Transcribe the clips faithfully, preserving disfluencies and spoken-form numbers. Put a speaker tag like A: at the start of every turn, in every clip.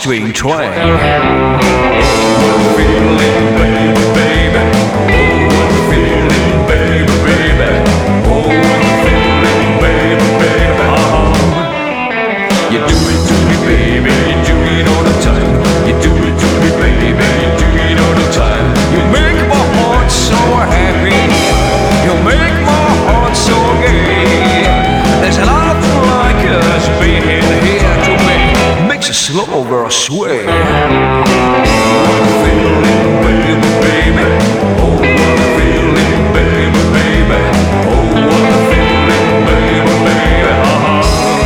A: swing twang. Slow girl sway. What a feeling, baby, baby. Oh, what a feeling, baby, baby. Oh, what a feeling, baby, baby. Uh-huh.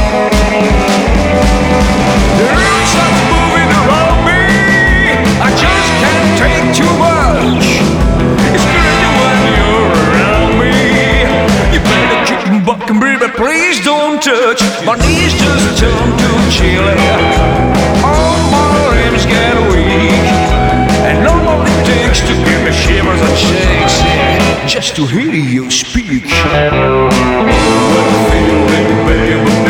A: There is such moving around me. I just can't take too much. It's good when you're around me. You better keep bucking, baby. Please don't touch. My knees just turn to chilly. All my limbs get weak, and all it takes to give me shivers and shakes, yeah, just to hear you speak. What a feeling, baby.